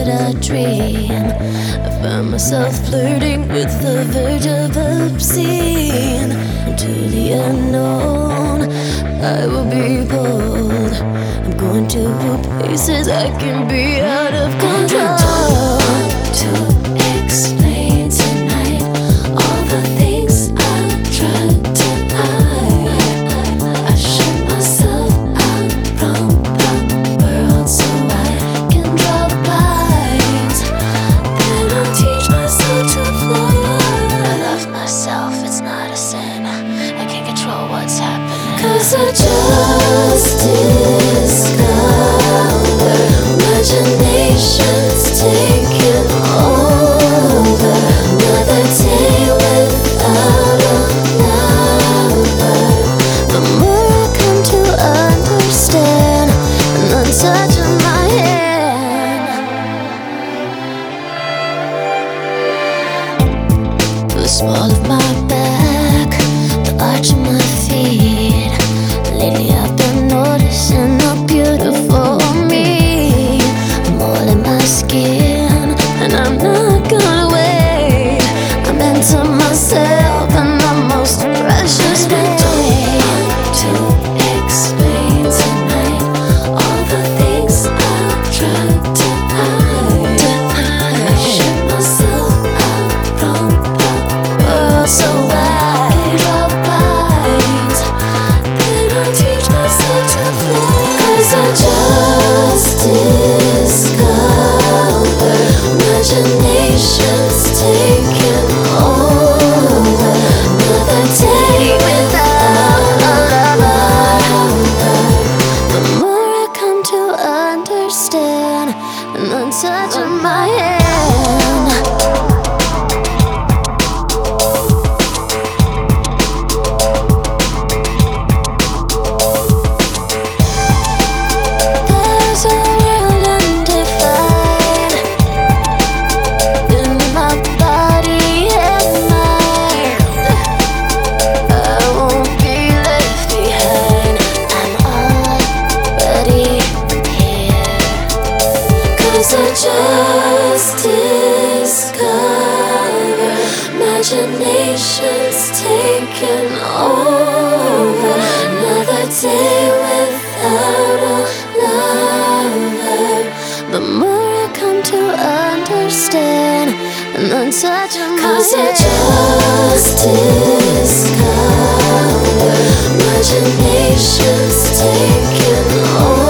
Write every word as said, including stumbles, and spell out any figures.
I dream. I find myself flirting with the verge of obscene. To the unknown, I will be bold. I'm going to places I can be out of control. To explain tonight all the things I've tried to hide. I shut myself out from the world so I can draw lines. Then I'll teach myself to fly. I love myself, it's not a sin. I can't control what's happening, 'cause I just discovered imagination's taking over. Another day without a lover. The more I come to understand, and the touch of my hand, the small of my back, the arch of my feet. Lately I've been noticing how beautiful me. I'm all in my skin, and I'm not gonna wait. I'm into myself in the most precious way. To explain tonight all the things I've tried to hide. I shut myself out from the world so I draw lines. Then I teach myself to fly. 'Cause I just discovered imagination's taking over. Another day without a lover. The more I come to understand, and the touch of my hand. There's a world undefined in my body and mind. I won't be left behind. I'm already here. 'Cause I just discovered imagination's taking over. Another day without a lover. The more I come to understand, and the touch of my hand. 'Cause I just discovered imagination's taking over.